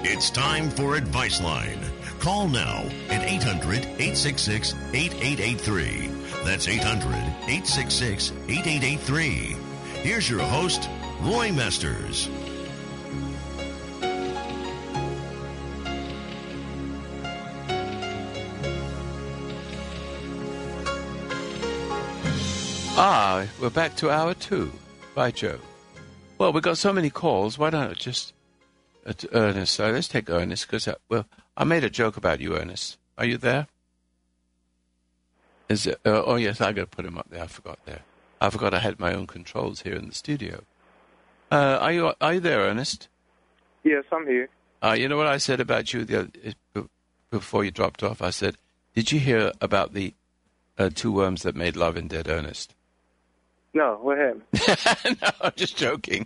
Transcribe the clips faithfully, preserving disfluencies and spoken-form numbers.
It's time for Advice Line. Call now at eight hundred, eight six six, eight eight eight three. That's eight hundred, eight six six, eight eight eight three. Here's your host, Roy Masters. Ah, we're back to hour two. By Joe. Well, we've got so many calls. Why don't I just... Uh, Ernest, so let's take Ernest, because, uh, well, I made a joke about you, Ernest. Are you there? Is it, uh, oh, yes, I got to put him up there. I forgot there. I forgot I had my own controls here in the studio. Uh, are you are you there, Ernest? Yes, I'm here. Uh, you know what I said about you the other, before you dropped off? I said, did you hear about the uh, two worms that made love in Dead Earnest? No, what happened? No, I'm just joking.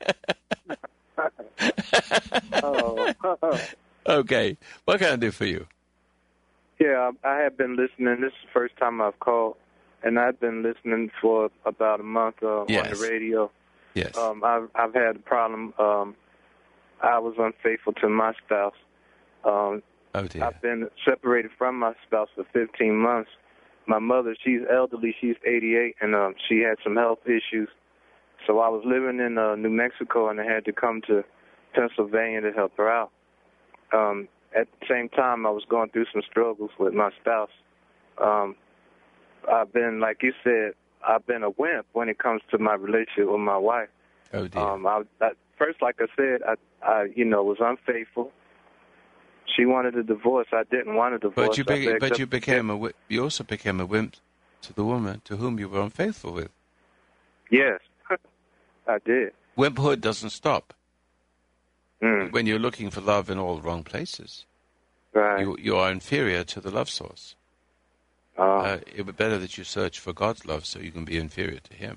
Oh. Okay. What can I do for you? Yeah, I have been listening. This is the first time I've called, and I've been listening for about a month uh, yes. on the radio. Yes. Um, I've, I've had a problem. Um, I was unfaithful to my spouse. Um, oh, dear. I've been separated from my spouse for fifteen months. My mother, she's elderly. She's eighty-eight, and um, she had some health issues. So I was living in uh, New Mexico, and I had to come to Pennsylvania to help her out. Um, at the same time, I was going through some struggles with my spouse. Um, I've been, like you said, I've been a wimp when it comes to my relationship with my wife. Oh, dear. Um, I, I, first, like I said, I, I, you know, was unfaithful. She wanted a divorce. I didn't want a divorce. But you, be, but you up, became a, you also became a wimp to the woman to whom you were unfaithful with. Yes. I did. Wimphood doesn't stop. Mm. When you're looking for love in all the wrong places, right. you, you are inferior to the love source. Oh. Uh, it would be better that you search for God's love so you can be inferior to Him.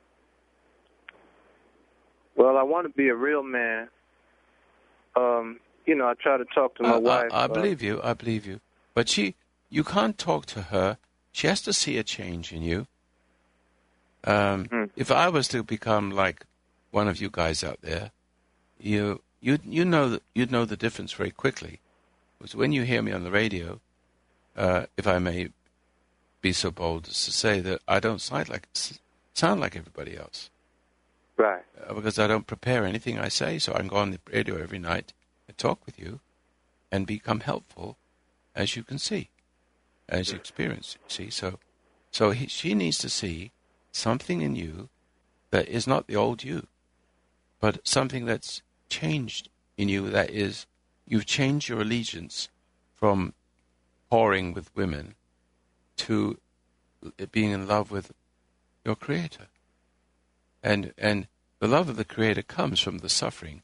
Well, I want to be a real man. Um, you know, I try to talk to my uh, wife. I, I uh, believe you. I believe you. But she, you can't talk to her. She has to see a change in you. Um, mm. If I was to become like one of you guys out there, you you you know that you'd know the difference very quickly. Because when you hear me on the radio, uh, if I may be so bold as to say that I don't sound like sound like everybody else, right? Uh, because I don't prepare anything I say, so I can go on the radio every night and talk with you, and become helpful, as you can see, as you experience. See, so so he, she needs to see something in you that is not the old you, but something that's changed in you, that is, you've changed your allegiance from whoring with women to being in love with your Creator. And and the love of the Creator comes from the suffering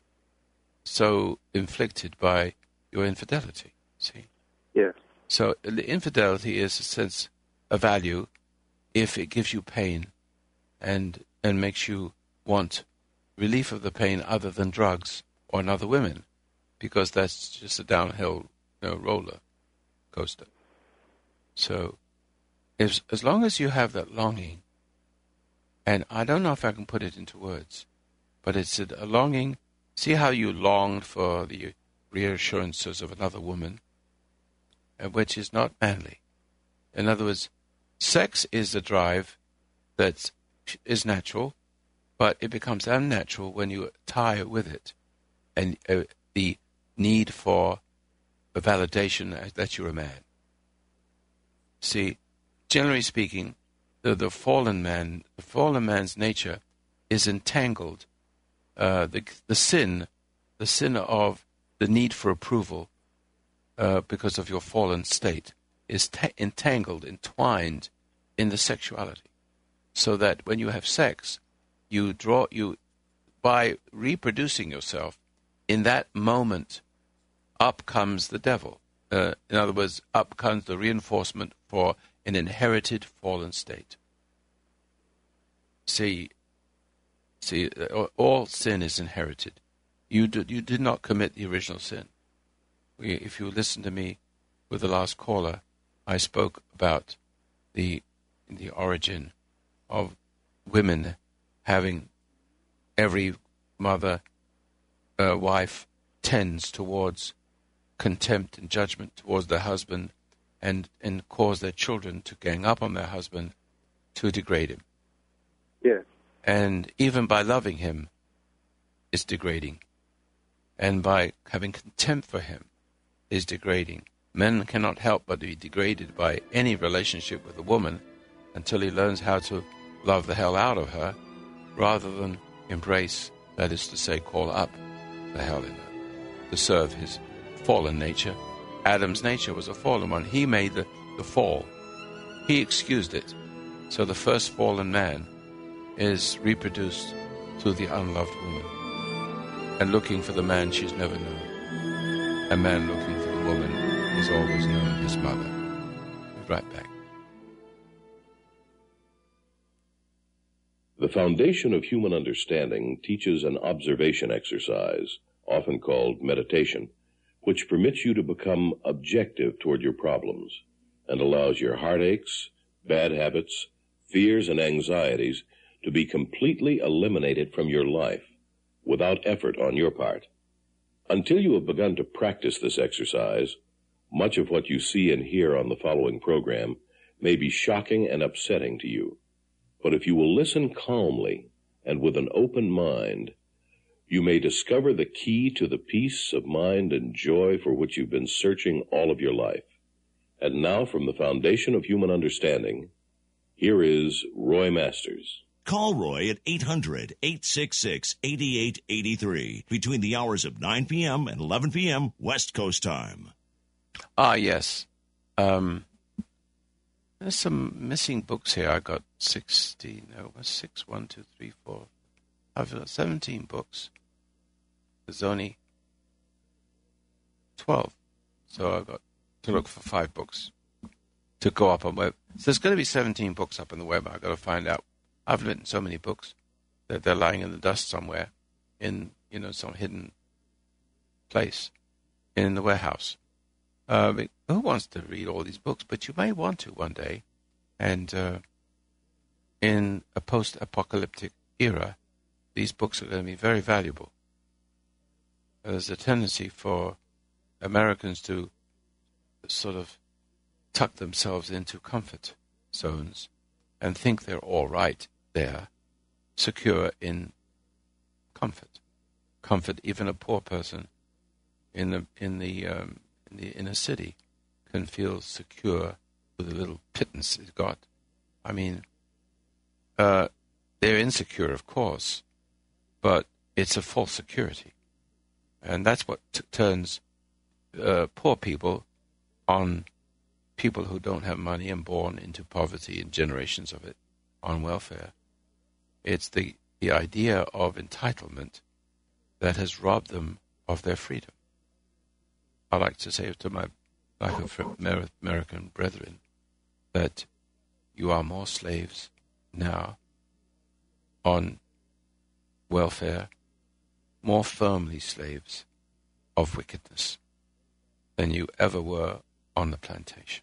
so inflicted by your infidelity, see? Yes. So the infidelity is a sense of value if it gives you pain and and makes you want relief of the pain other than drugs or another women, because that's just a downhill, you know, roller coaster. So as, as long as you have that longing, and I don't know if I can put it into words, but it's a, a longing. See how you longed for the reassurances of another woman, which is not manly. In other words, sex is the drive that is natural, but it becomes unnatural when you tie with it, and uh, the need for a validation that you're a man. See, generally speaking, the, the fallen man, the fallen man's nature is entangled. Uh, the the sin, the sin of the need for approval, uh, because of your fallen state, is ta- entangled, entwined in the sexuality, so that when you have sex, you draw you by reproducing yourself. In that moment, up comes the devil. Uh, in other words, up comes the reinforcement for an inherited fallen state. See, see, all sin is inherited. You did, you did not commit the original sin. We, if you listen to me with the last caller, I spoke about the the origin of women having every mother, uh, wife, tends towards contempt and judgment towards their husband, and, and cause their children to gang up on their husband to degrade him. Yes. And even by loving him, it's degrading. And by having contempt for him, is degrading. Men cannot help but be degraded by any relationship with a woman until he learns how to love the hell out of her rather than embrace, that is to say, call up the hell in her, to serve his fallen nature. Adam's nature was a fallen one. He made the, the fall. He excused it. So the first fallen man is reproduced through the unloved woman, and looking for the man she's never known. A man looking for the woman he's always known, his mother. We'll be right back. The foundation of human understanding teaches an observation exercise, often called meditation, which permits you to become objective toward your problems and allows your heartaches, bad habits, fears, and anxieties to be completely eliminated from your life without effort on your part. Until you have begun to practice this exercise, much of what you see and hear on the following program may be shocking and upsetting to you. But if you will listen calmly and with an open mind, you may discover the key to the peace of mind and joy for which you've been searching all of your life. And now, from the foundation of human understanding, here is Roy Masters. Call Roy at eight hundred, eight six six, eight eight eight three between the hours of nine p.m. and eleven p.m. West Coast time. Ah, yes. Um, there's some missing books here. I got sixteen, no, six, one, two, three, four. I've got seventeen books. There's only twelve. So I've got to look for five books to go up on web. So there's going to be seventeen books up on the web. I've got to find out. I've written so many books that they're lying in the dust somewhere in, you know, some hidden place in the warehouse. Uh, who wants to read all these books? But you may want to one day. And uh, in a post-apocalyptic era, these books are going to be very valuable. There's a tendency for Americans to sort of tuck themselves into comfort zones and think they're all right there, secure in comfort. Comfort, even a poor person in the in the um, in the inner city can feel secure with a little pittance he's got. I mean, uh, they're insecure, of course, but it's a false security, and that's what t- turns uh, poor people on people who don't have money and born into poverty and generations of it on welfare. It's the, the idea of entitlement that has robbed them of their freedom. I like to say to my black American brethren that you are more slaves now on welfare, more firmly slaves of wickedness than you ever were on the plantation.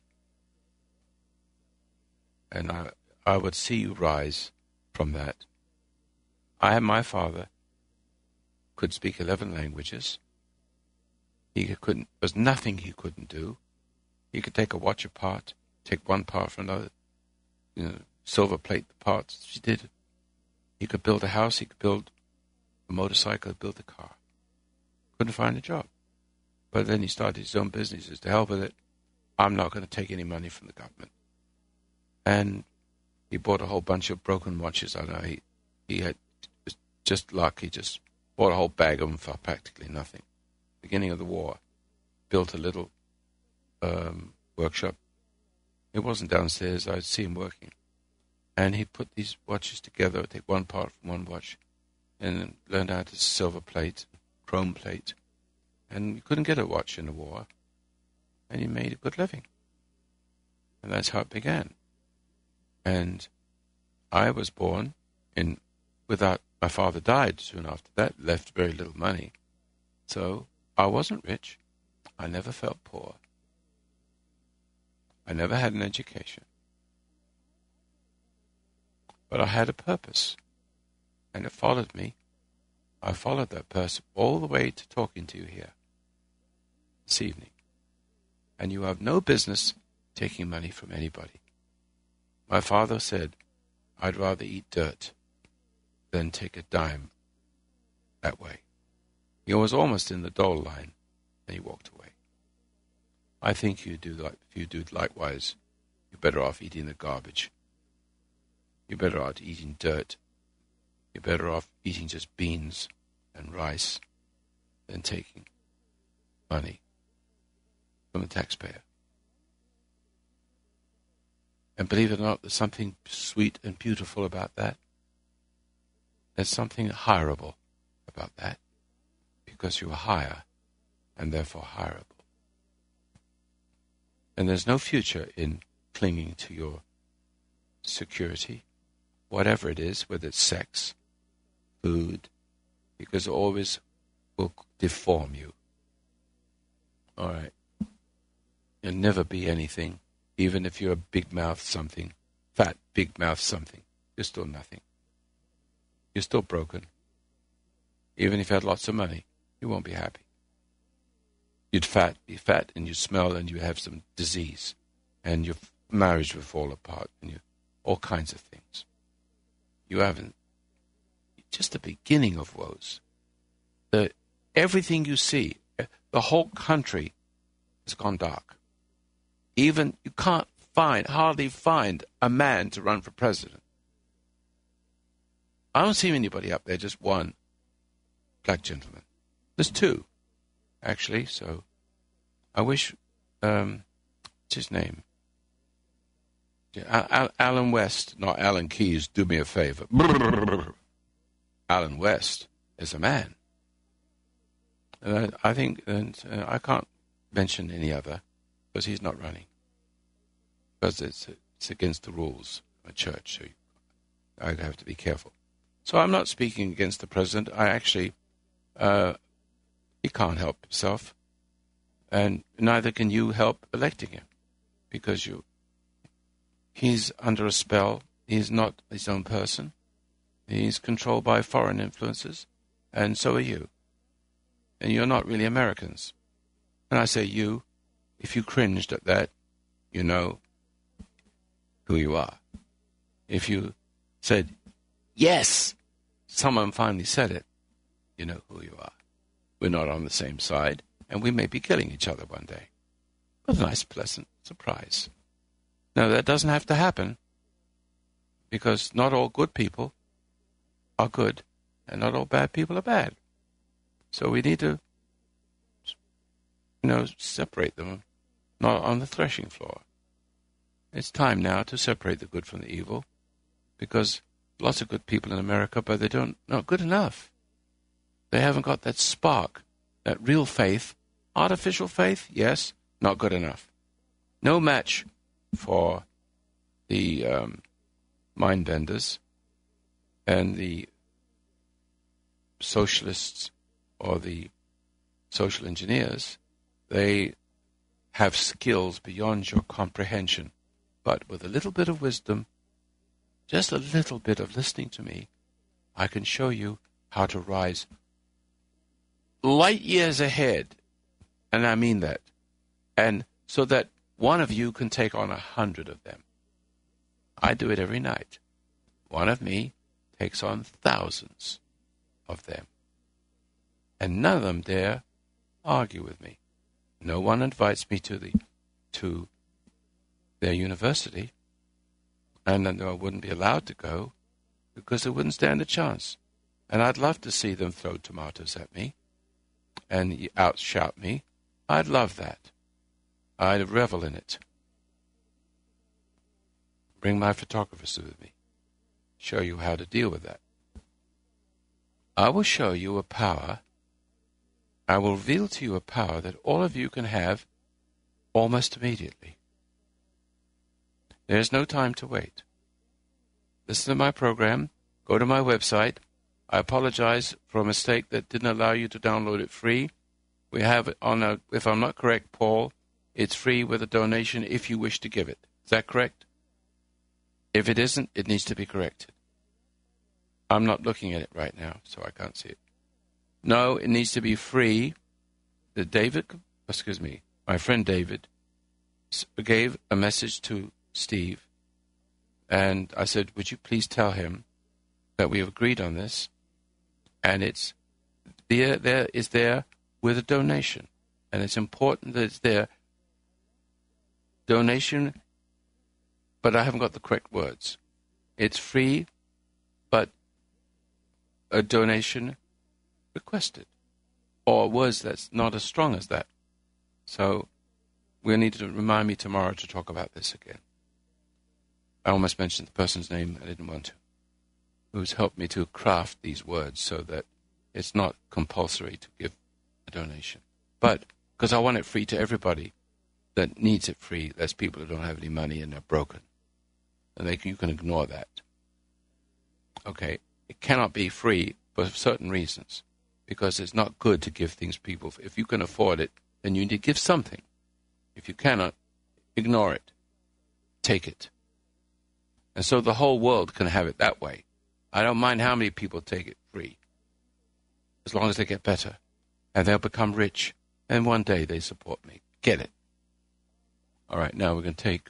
And I, I would see you rise from that. I had my father could speak eleven languages. He couldn't. There was nothing he couldn't do. He could take a watch apart, take one part from another, you know, silver plate the parts. She did. He could build a house. He could build a motorcycle. Build a car. Couldn't find a job. But then he started his own businesses. To hell with it. I'm not going to take any money from the government. And he bought a whole bunch of broken watches. I know he, he had just luck. He just bought a whole bag of them for practically nothing. Beginning of the war, built a little um, workshop. It wasn't downstairs. I'd see him working. And he put these watches together, take one part from one watch, and learned how to silver plate, chrome plate. And you couldn't get a watch in the war. And he made a good living. And that's how it began. And I was born in without, my father died soon after that, left very little money. So I wasn't rich. I never felt poor. I never had an education. But I had a purpose. And it followed me. I followed that person all the way to talking to you here this evening. And you have no business taking money from anybody. My father said, I'd rather eat dirt than take a dime that way. He was almost in the dole line, and he walked away. I think you do like if you do likewise, you're better off eating the garbage. You're better off eating dirt. You're better off eating just beans and rice than taking money from the taxpayer. And believe it or not, there's something sweet and beautiful about that. There's something hireable about that, because you are higher and therefore hireable. And there's no future in clinging to your security, whatever it is, whether it's sex, food, because it always will deform you. All right. You'll never be anything, even if you're a big-mouth something, fat, big-mouth something. You're still nothing. You're still broken. Even if you had lots of money, you won't be happy. You'd fat, be fat, and you smell, and you have some disease, and your marriage will fall apart, and you all kinds of things. You haven't. Just the beginning of woes. The everything you see, the whole country has gone dark. Even you can't find, hardly find a man to run for president. I don't see anybody up there, just one black gentleman. There's two, actually, so I wish, um, what's his name? Al- Al- Alan West, not Alan Keyes, do me a favor. Alan West is a man. And I, I think, and uh, I can't mention any other, because he's not running. Because it's, it's against the rules of a church, so you, I have to be careful. So I'm not speaking against the president. I actually, uh, he can't help himself, and neither can you help electing him, because you, he's under a spell. He's not his own person. He's controlled by foreign influences, and so are you. And you're not really Americans. And I say you, if you cringed at that, you know who you are. If you said, yes, someone finally said it, you know who you are. We're not on the same side, and we may be killing each other one day. What a nice, pleasant surprise. Now, that doesn't have to happen, because not all good people are good, and not all bad people are bad. So we need to, you know, separate them, not on the threshing floor. It's time now to separate the good from the evil, because lots of good people in America, but they don't, not good enough. They haven't got that spark, that real faith. Artificial faith, yes, not good enough. No match for the um, mind benders and the socialists or the social engineers. They have skills beyond your comprehension. But with a little bit of wisdom, just a little bit of listening to me, I can show you how to rise light years ahead. And I mean that. And so that one of you can take on a hundred of them. I do it every night. One of me takes on thousands of them. And none of them dare argue with me. No one invites me to the to their university, and I wouldn't be allowed to go because they wouldn't stand a chance. And I'd love to see them throw tomatoes at me and outshout me. I'd love that. I'd revel in it. Bring my photographers with me. Show you how to deal with that. I will show you a power. I will reveal to you a power that all of you can have almost immediately. There is no time to wait. Listen to my program. Go to my website. I apologize for a mistake that didn't allow you to download it free. We have it on a, if I'm not correct, Paul, it's free with a donation if you wish to give it. Is that correct? If it isn't, it needs to be corrected. I'm not looking at it right now, so I can't see it. No, it needs to be free. The David, excuse me, my friend David gave a message to Steve, and I said, would you please tell him that we have agreed on this, and it's there, there is there with a donation, and it's important that it's there. Donation, but I haven't got the correct words. It's free, but a donation requested, or words that's not as strong as that. So we'll need to remind me tomorrow to talk about this again. I almost mentioned the person's name. I didn't want to. Who's helped me to craft these words so that it's not compulsory to give a donation. But because I want it free to everybody that needs it free. There's people who don't have any money and they're broken. And they can, you can ignore that. Okay, it cannot be free for certain reasons, because it's not good to give things people. If you can afford it, then you need to give something. If you cannot, ignore it. Take it. And so the whole world can have it that way. I don't mind how many people take it free, as long as they get better. And they'll become rich, and one day they support me. Get it. All right, now we're going to take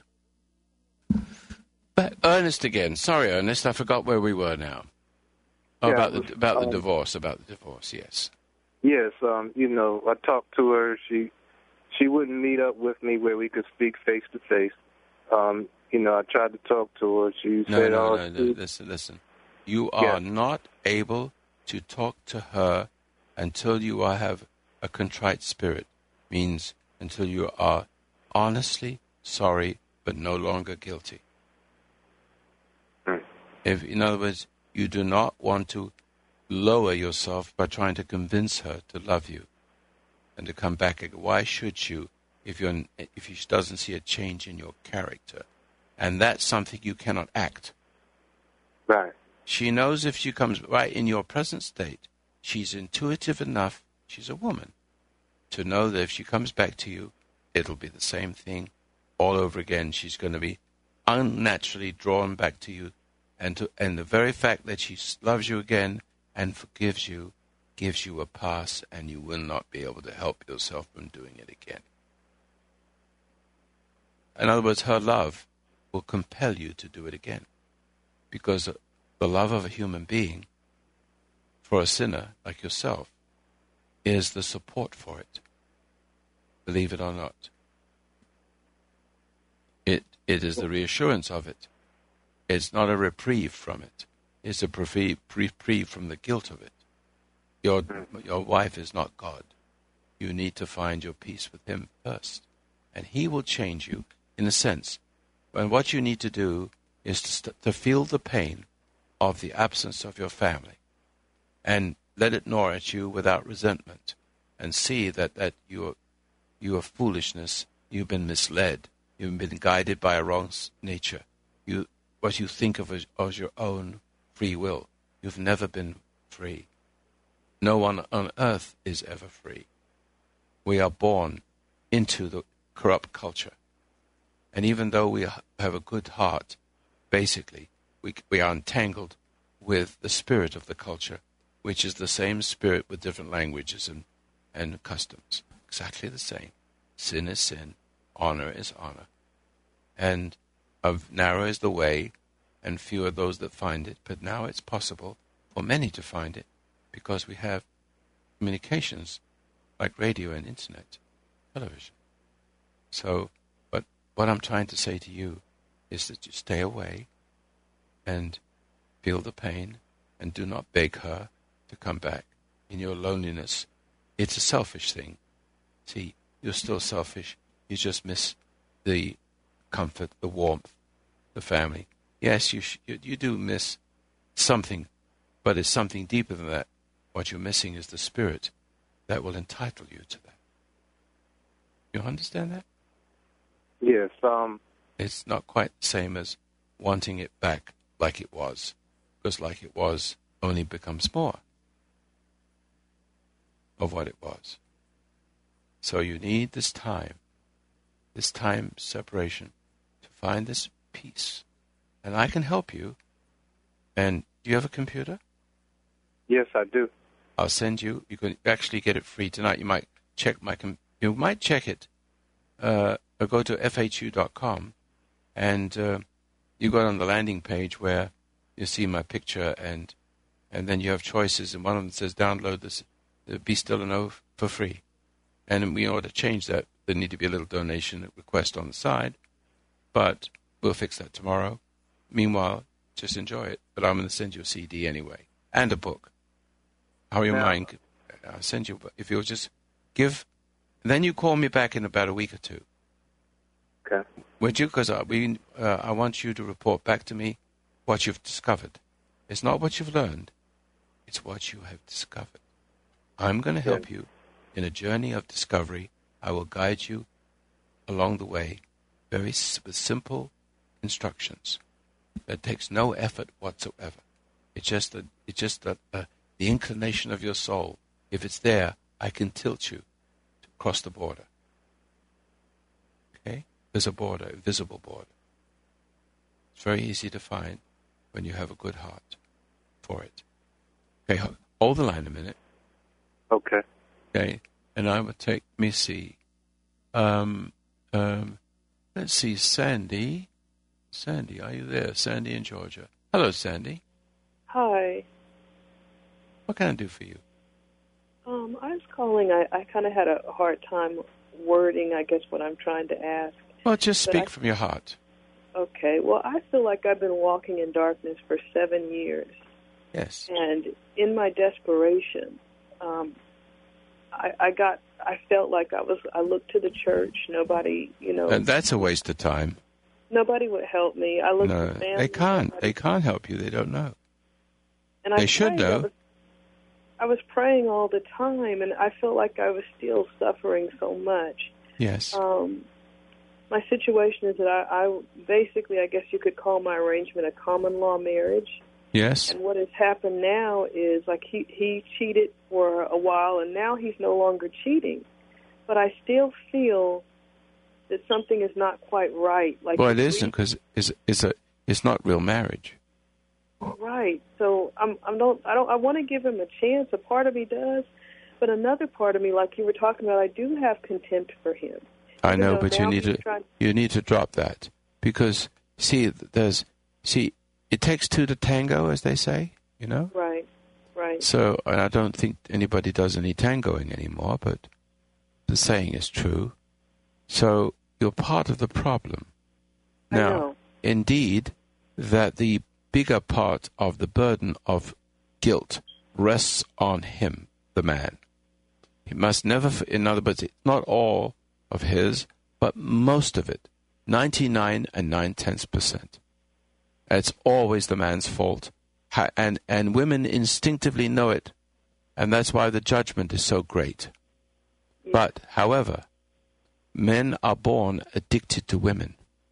but Ernest again. Sorry, Ernest, I forgot where we were now. Oh, Yeah, about the about the um, divorce. About the divorce. Yes. Yes, um, you know, I talked to her. She she wouldn't meet up with me where we could speak face to face. Um, you know, I tried to talk to her. She No, said, no, "Oh, no, no. she- Listen, listen. You are Yeah. not able to talk to her until you are, have a contrite spirit. Means until you are honestly sorry, but no longer guilty. Hmm. If, in other words, you do not want to lower yourself by trying to convince her to love you and to come back again. Why should you if you're if she doesn't see a change in your character? And that's something you cannot act. Right. She knows if she comes right in your present state, she's intuitive enough, she's a woman, to know that if she comes back to you, it'll be the same thing all over again. She's going to be unnaturally drawn back to you. And, to, and the very fact that she loves you again and forgives you gives you a pass, and you will not be able to help yourself from doing it again. In other words, her love will compel you to do it again, because the love of a human being for a sinner like yourself is the support for it. Believe it or not. It it is the reassurance of it. It's not a reprieve from it. It's a reprieve from the guilt of it. Your your wife is not God. You need to find your peace with him first. And he will change you, in a sense. And what you need to do is to, st- to feel the pain of the absence of your family, and let it gnaw at you without resentment, and see that, that you are, you are foolishness, you've been misled, you've been guided by a wrong nature. You what you think of as, as your own free will. You've never been free. No one on earth is ever free. We are born into the corrupt culture. And even though we have a good heart, basically, we, we are entangled with the spirit of the culture, which is the same spirit with different languages and, and customs. Exactly the same. Sin is sin. Honor is honor. And of narrow is the way, and few are those that find it. But now it's possible for many to find it, because we have communications like radio and internet, television. So, but what I'm trying to say to you is that you stay away and feel the pain, and do not beg her to come back in your loneliness. It's a selfish thing. See, you're still selfish. You just miss the comfort, the warmth, the family. Yes, you sh- you, you do miss something, but it's something deeper than that. What you're missing is the spirit that will entitle you to that. You understand that? Yes. Um. It's not quite the same as wanting it back like it was, because like it was only becomes more of what it was. So you need this time, this time separation, to find this peace. And I can help you. And do you have a computer? Yes, I do. I'll send you. You can actually get it free tonight. You might check my. Com- you might check it. Uh, or go to F H U dot com, and uh, you go on the landing page where you see my picture, and and then you have choices, and one of them says download this, uh, Be Still and Know for free. And we ought to change that. There need to be a little donation request on the side, but we'll fix that tomorrow. Meanwhile, just enjoy it. But I'm going to send you a C D anyway, and a book. How you Yeah. mind? I'll send you, if you'll just give, then you call me back in about a week or two. Okay. Would you? Because I, we, uh, I want you to report back to me what you've discovered. It's not what you've learned. It's what you have discovered. I'm going to help Good. you in a journey of discovery. I will guide you along the way, very s- with simple instructions. That takes no effort whatsoever. It's just a, it's just a, a, the inclination of your soul. If it's there, I can tilt you to cross the border. Okay? There's a border, a visible border. It's very easy to find when you have a good heart for it. Okay, ho- hold the line a minute. Okay. Okay, and I will take, let me see. Um, um, let's see, Sandy. Sandy, are you there? Sandy in Georgia. Hello, Sandy. Hi. What can I do for you? Um, I was calling. I, I kind of had a hard time wording, I guess, what I'm trying to ask. Well, just But speak I- from your heart. Okay. Well, I feel like I've been walking in darkness for seven years. Yes. And in my desperation, um, I, I got, I felt like I was, I looked to the church. Nobody, you know, And that's a waste of time. nobody would help me. I looked No, to family. they can't. nobody- They can't help you. They don't know. and I they should prayed. I know. was, I was praying all the time, and I felt like I was still suffering so much. Yes. Um, my situation is that I, I basically, I guess you could call my arrangement a common law marriage. Yes. And what has happened now is, like, he, he cheated for a while, and now he's no longer cheating. But I still feel that something is not quite right. Like, Well, it the isn't, because it's, it's, a, it's not real marriage. Right. So I'm I'm don't I don't I want to give him a chance. A part of me does, but another part of me, like you were talking about, I do have contempt for him. I Even know, though but you now need he's to trying- you need to drop that, because see, there's see, it takes two to tango, as they say, you know. Right. Right. So and I don't think anybody does any tangoing anymore, but the saying is true. So you're part of the problem. I Now, know. indeed, that the bigger part of the burden of guilt rests on him, the man. He must never, in other words, it's not all of his, but most of it, ninety-nine and nine-tenths percent. It's always the man's fault, Ha- and, and women instinctively know it, and that's why the judgment is so great. Yeah. But, however, men are born addicted to women.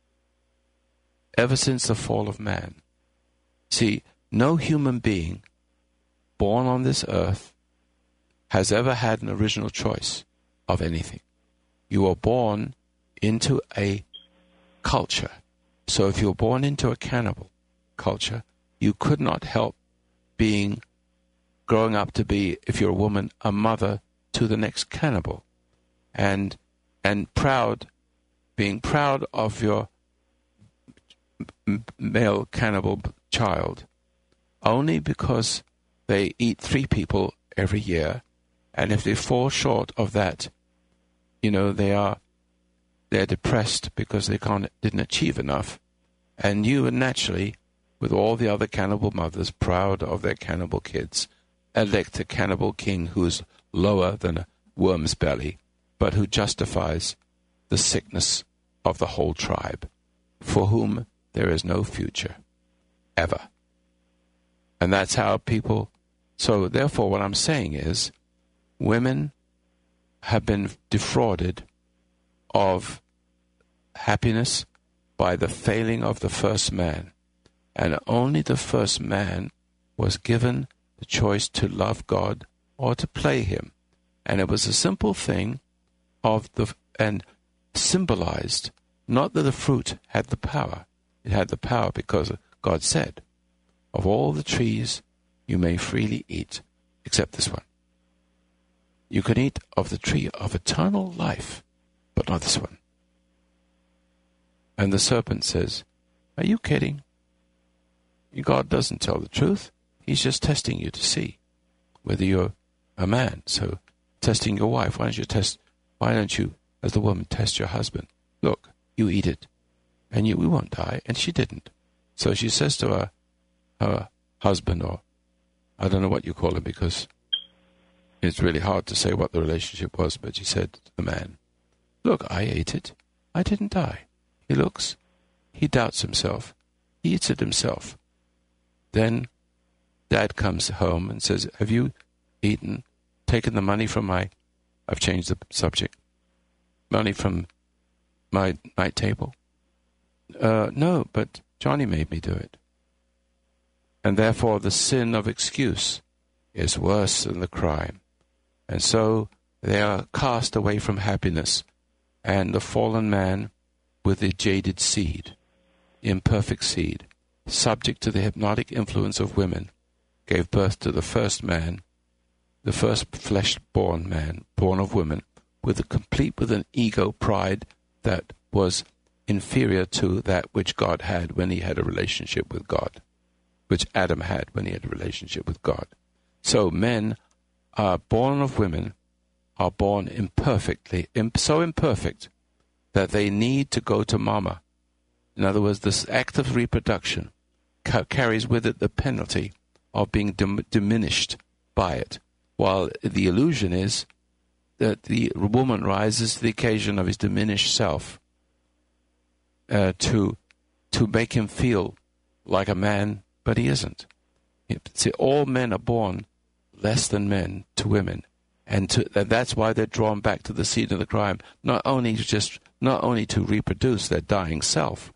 Ever since the fall of man. See, no human being born on this earth has ever had an original choice of anything. You are born into a culture. So if you're born into a cannibal culture, you could not help being, growing up to be, if you're a woman, a mother to the next cannibal. And, and proud, being proud of your m- male cannibal child, only because they eat three people every year, and if they fall short of that, you know, they are they're depressed because they can't didn't achieve enough, and you are naturally, with all the other cannibal mothers proud of their cannibal kids, elect a cannibal king who's lower than a worm's belly, but who justifies the sickness of the whole tribe, for whom there is no future, ever. And that's how people... So therefore what I'm saying is, women have been defrauded of happiness by the failing of the first man. And only the first man was given the choice to love God or to play him. And it was a simple thing of the... and symbolized, not that the fruit had the power. It had the power because God said, of all the trees you may freely eat, except this one. You can eat of the tree of eternal life, but not this one. And the serpent says, are you kidding? God doesn't tell the truth. He's just testing you to see whether you're a man. So testing your wife, why don't you test, why don't you, as the woman, test your husband? Look, you eat it, and you we won't die. And she didn't. So she says to her, her husband, or I don't know what you call him, because it's really hard to say what the relationship was, but she said to the man, look, I ate it. I didn't die. He looks, he doubts himself. He eats it himself. Then Dad comes home and says, have you eaten, taken the money from my, I've changed the subject, money from my night table? Uh, no, but Johnny made me do it. And therefore the sin of excuse is worse than the crime. And so they are cast away from happiness, and the fallen man with the jaded seed, imperfect seed, subject to the hypnotic influence of women, gave birth to the first man, the first flesh-born man, born of women, with a complete with an ego pride that was inferior to that which God had when he had a relationship with God, which Adam had when he had a relationship with God. So men are born of women, are born imperfectly, so imperfect that they need to go to mama. In other words, this act of reproduction ca- carries with it the penalty of being dim- diminished by it, while the illusion is that the woman rises to the occasion of his diminished self uh, to to make him feel like a man, but he isn't. See, all men are born less than men to women, and, to, and that's why they're drawn back to the seed of the crime. Not only just not only to reproduce their dying self,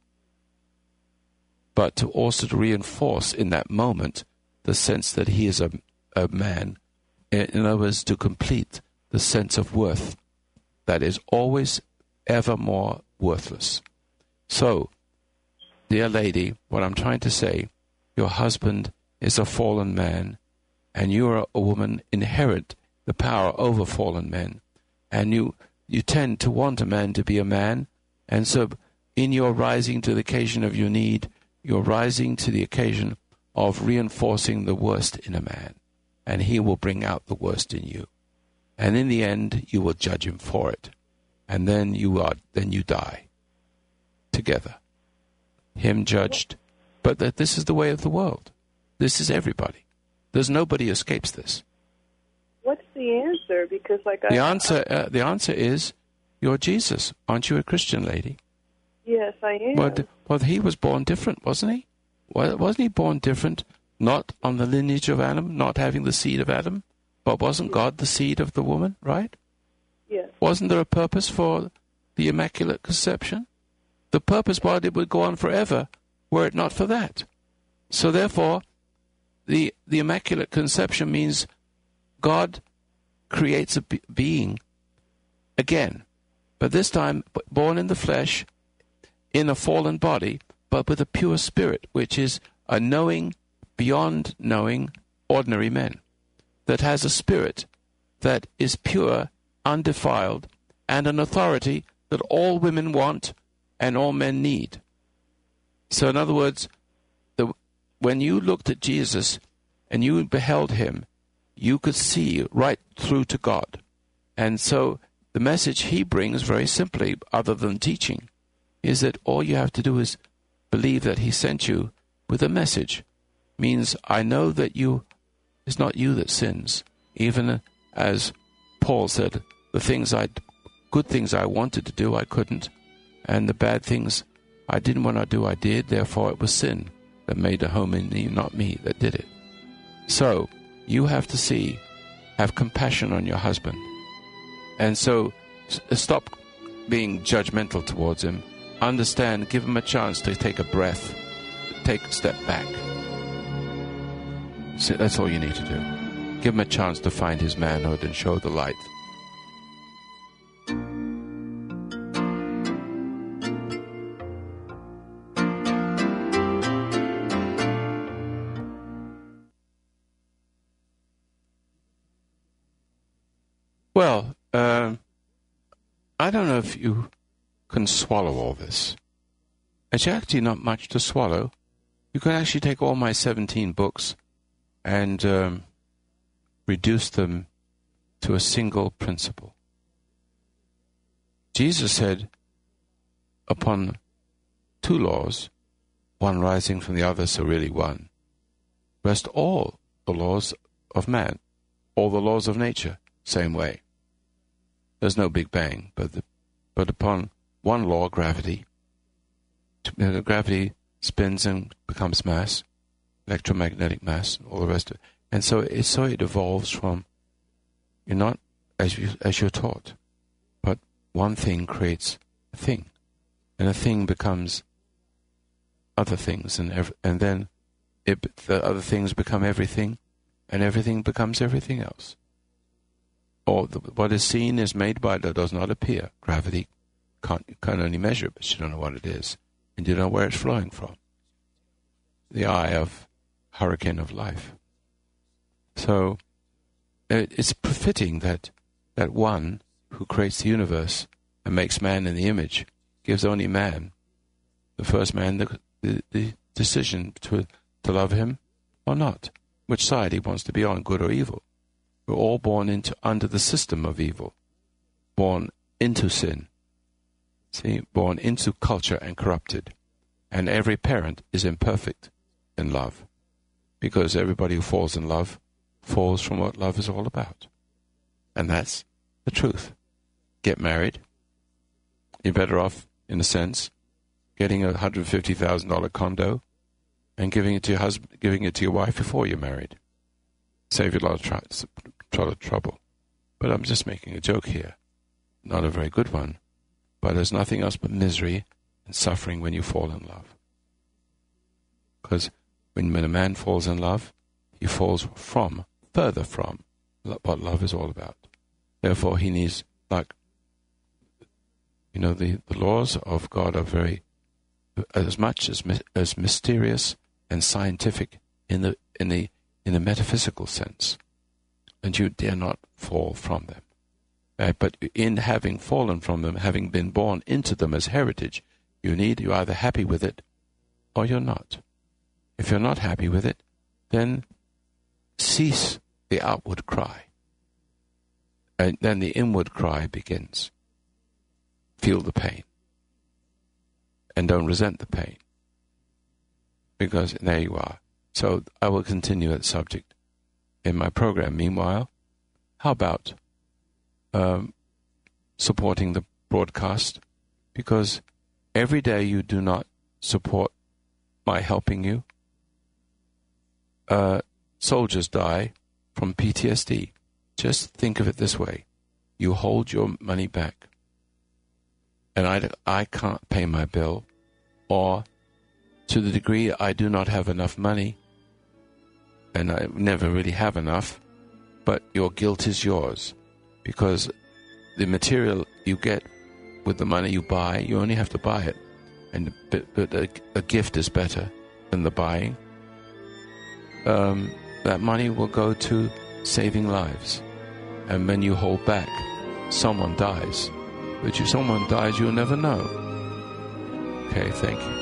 but to also to reinforce in that moment the sense that he is a, a man. In other words, to complete the sense of worth that is always ever more worthless. So, dear lady, what I'm trying to say, your husband is a fallen man, and you are a woman, inherit the power over fallen men, and you you tend to want a man to be a man, and so in your rising to the occasion of your need, you're rising to the occasion of reinforcing the worst in a man, and he will bring out the worst in you, and in the end you will judge him for it, and then you are then you die together, him judged. But that this is the way of the world. This is everybody. There's nobody escapes this. What's the answer? Because like the I, answer, I, uh, the answer is, you're Jesus. Aren't you a Christian lady? Yes, I am. Well, well, he was born different, wasn't he? Well, wasn't he born different? Not on the lineage of Adam, not having the seed of Adam, but wasn't God the seed of the woman, right? Yes. Wasn't there a purpose for the Immaculate Conception? The purpose was it would go on forever, were it not for that. So therefore, the the Immaculate Conception means God creates a be- being again, but this time born in the flesh, in a fallen body, but with a pure spirit, which is a knowing beyond knowing ordinary men, that has a spirit that is pure, undefiled, and an authority that all women want and all men need. So in other words, the, when you looked at Jesus and you beheld him, you could see right through to God. And so the message he brings, very simply, other than teaching, is that all you have to do is believe that he sent you with a message. Means, I know that you, it's not you that sins. Even as Paul said, the things I, good things I wanted to do, I couldn't. And the bad things I didn't want to do, I did. Therefore, it was sin that made a home in me, not me that did it. So, you have to see, have compassion on your husband. And so, s- stop being judgmental towards him. Understand, give him a chance to take a breath, take a step back. So that's all you need to do. Give him a chance to find his manhood and show the light. Well, um, I don't know if you can swallow all this. It's actually not much to swallow. You can actually take all my seventeen books and um, reduce them to a single principle. Jesus said, upon two laws, one rising from the other, so really one, rest all the laws of man, all the laws of nature, same way. There's no Big Bang, but the, but upon one law, gravity, gravity spins and becomes mass, electromagnetic mass, and all the rest of it. And so it, so it evolves from, you're not as, you, as you're taught, but one thing creates a thing, and a thing becomes other things, and ev- and then it, the other things become everything, and everything becomes everything else. Or the, what is seen is made by that does not appear. Gravity can't can only measure it, but you don't know what it is, and you don't know where it's flowing from. The eye of hurricane of life. So it, it's befitting that that one who creates the universe and makes man in the image gives only man, the first man, the, the, the decision to to love him or not, which side he wants to be on, good or evil. We're all born into under the system of evil, born into sin, see, born into culture and corrupted. And every parent is imperfect in love, because everybody who falls in love falls from what love is all about. And that's the truth. Get married. You're better off, in a sense, getting a one hundred fifty thousand dollars condo and giving it to your husband, giving it to your wife before you're married. Save you a lot of, tr- a lot of trouble. But I'm just making a joke here. Not a very good one. But there's nothing else but misery and suffering when you fall in love. Because when, when a man falls in love, he falls from, further from, what love is all about. Therefore, he needs, like, you know, the, the laws of God are very, as much as as mysterious and scientific in the in the in the metaphysical sense, and you dare not fall from them. Uh, but in having fallen from them, having been born into them as heritage, you need you're either happy with it or you're not. If you're not happy with it, then cease the outward cry, and then the inward cry begins. Feel the pain. And don't resent the pain. Because there you are. So I will continue that subject in my program. Meanwhile, how about um, supporting the broadcast? Because every day you do not support my helping you, uh, soldiers die from P T S D. Just think of it this way. You hold your money back. And I, I can't pay my bill, or to the degree I do not have enough money, and I never really have enough, but your guilt is yours, because the material you get with the money you buy, you only have to buy it, and but, but a, a gift is better than the buying. Um, that money will go to saving lives, and when you hold back, someone dies. But if someone dies, you'll never know. Okay, thank you.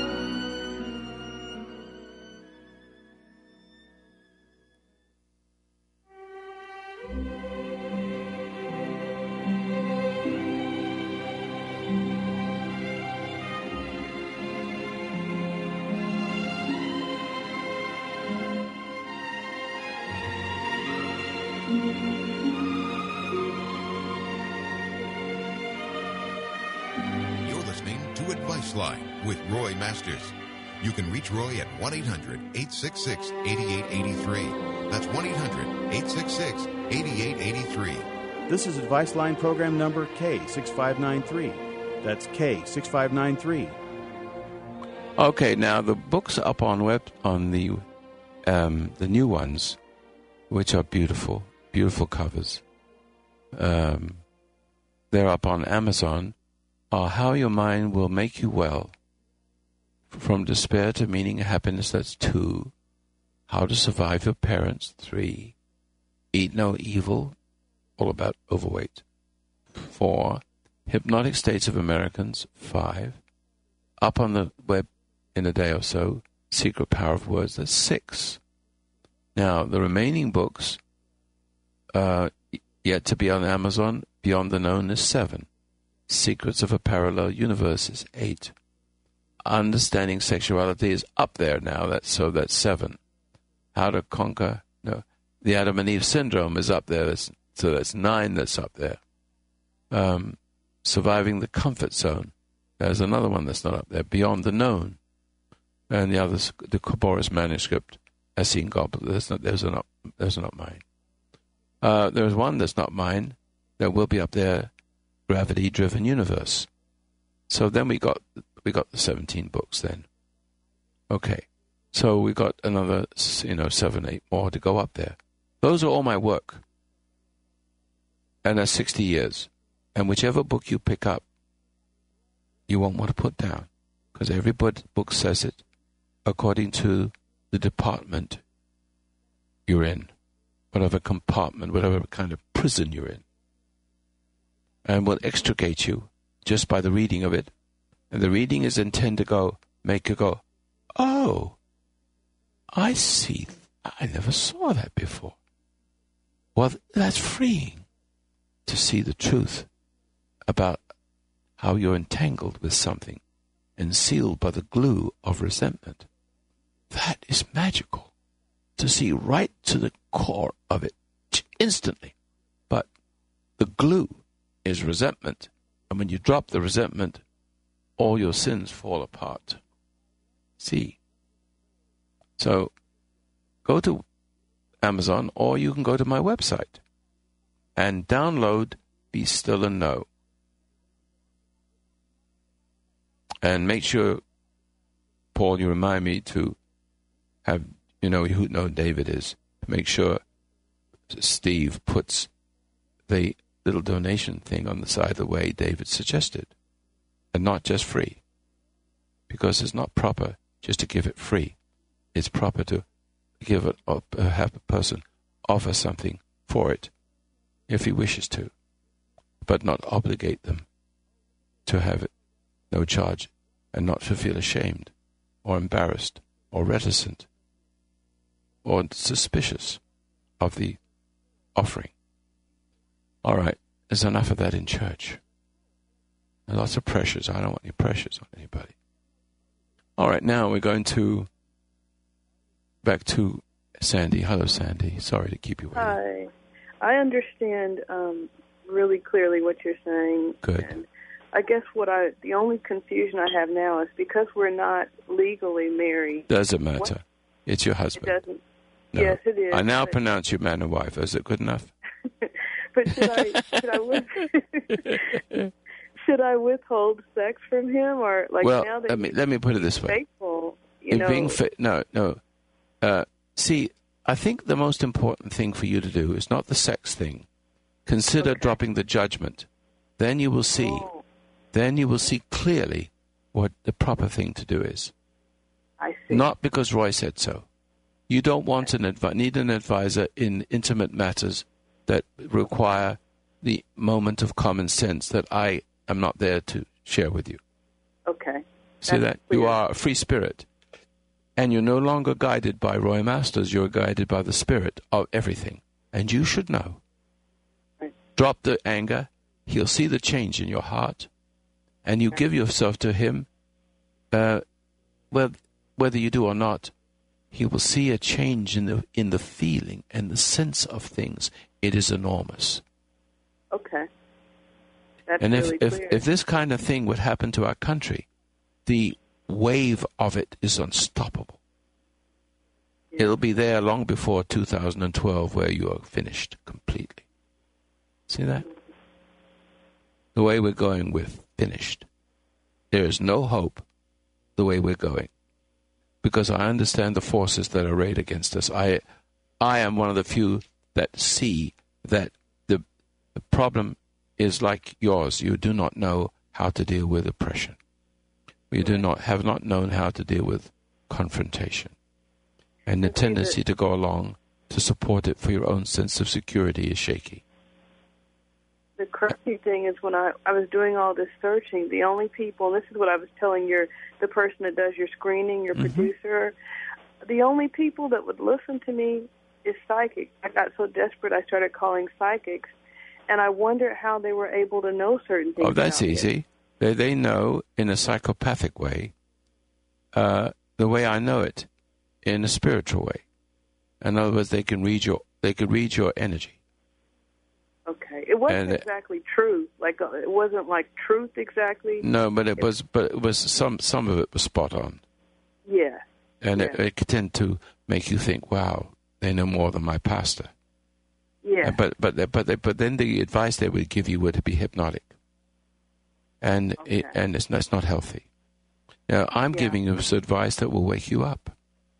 Line with Roy Masters. You can reach Roy at one eight hundred eight six six eight eight eight three. That's one eight hundred eight six six eight eight eight three. This is Advice Line program number K six five nine three. That's K six five nine three. Okay, now the books up on web on the um, the new ones, which are beautiful, beautiful covers. Um, they're up on Amazon. Are How Your Mind Will Make You Well. From Despair to Meaning and Happiness, that's two. How to Survive Your Parents, three. Eat No Evil, all about overweight. four. Hypnotic States of Americans, five. Up on the web in a day or so, Secret Power of Words, that's six. Now, the remaining books uh, yet to be on Amazon, Beyond the Known, is seven. Secrets of a Parallel Universe is eight. Understanding Sexuality is up there now, that's so that's seven. How to Conquer, no, the Adam and Eve Syndrome is up there, that's, so that's nine that's up there. Um, Surviving the Comfort Zone, there's another one that's not up there, Beyond the Known. And the others, the Boris manuscript, Essene Goblet, there's not, those are not, those are not mine. Uh, there's one that's not mine that will be up there, Gravity-Driven Universe. So then we got we got the seventeen books then. Okay, so we got another, you know, seven, eight more to go up there. Those are all my work, and that's sixty years. And whichever book you pick up, you won't want to put down, because every book says it according to the department you're in, whatever compartment, whatever kind of prison you're in, and will extricate you just by the reading of it. And the reading is intended to go, make you go, oh, I see. I never saw that before. Well, that's freeing to see the truth about how you're entangled with something and sealed by the glue of resentment. That is magical, to see right to the core of it instantly. But the glue is resentment. And when you drop the resentment, all your sins fall apart. See? So go to Amazon, or you can go to my website and download Be Still and Know. And make sure, Paul, you remind me to have, you know who know David is, make sure Steve puts the little donation thing on the side the way David suggested, and not just free, because it's not proper just to give it free. It's proper to give it up, uh, have a person offer something for it if he wishes to, but not obligate them to have it no charge, and not to feel ashamed or embarrassed or reticent or suspicious of the offering. All right, there's enough of that in church. There's lots of pressures. I don't want any pressures on anybody. All right, now we're going to back to Sandy. Hello, Sandy. Sorry to keep you waiting. Hi. I understand um, really clearly what you're saying. Good. And I guess what I the only confusion I have now is because we're not legally married. Doesn't matter. What? It's your husband. It doesn't. No. Yes, it is. I now but, pronounce you man and wife. Is it good enough? But should I should I with, should I withhold sex from him, or like well, now that let me let me put it this way. Faithful, you In know. being fa- no, no. Uh, see, I think the most important thing for you to do is not the sex thing. Consider okay. dropping the judgment. Then you will see. Oh. Then you will see clearly what the proper thing to do is. I see. Not because Roy said so. You don't want an advi- need an advisor in intimate matters that require the moment of common sense that I am not there to share with you. Okay. See That's that? clear. You are a free spirit. And you're no longer guided by Roy Masters. You're guided by the spirit of everything. And you should know. Right. Drop the anger. He'll see the change in your heart. And you okay. give yourself to him. Uh, well, whether you do or not, he will see a change in the in the feeling and the sense of things. It is enormous. Okay. That's and if, really if, clear. if this kind of thing would happen to our country, the wave of it is unstoppable. Yeah. It'll be there long before two thousand twelve, where you are finished completely. See that? The way we're going with finished. There is no hope the way we're going. Because I understand the forces that are arrayed against us. I I am one of the few that see that the, the problem is like yours. You do not know how to deal with oppression. You do not have not known how to deal with confrontation. And the tendency to go along to support it for your own sense of security is shaky. the crazy thing is when I, I was doing all this searching, the only people, and this is what I was telling your the person that does your screening, your mm-hmm. producer, the only people that would listen to me is psychics. I got so desperate I started calling psychics, and I wondered how they were able to know certain things. Oh, that's easy. It. They they know in a psychopathic way, uh, the way I know it, in a spiritual way. In other words, they can read your they can read your energy. Okay, it wasn't and, exactly truth. Like uh, it wasn't like truth exactly. No, but it was. But it was some. Some of it was spot on. Yeah. And yeah. It, it could tend to make you think, "Wow, they know more than my pastor." Yeah. But but but they, but then the advice they would give you would be hypnotic, and okay. it, and it's that's not healthy. Now I'm yeah. giving you this advice that will wake you up.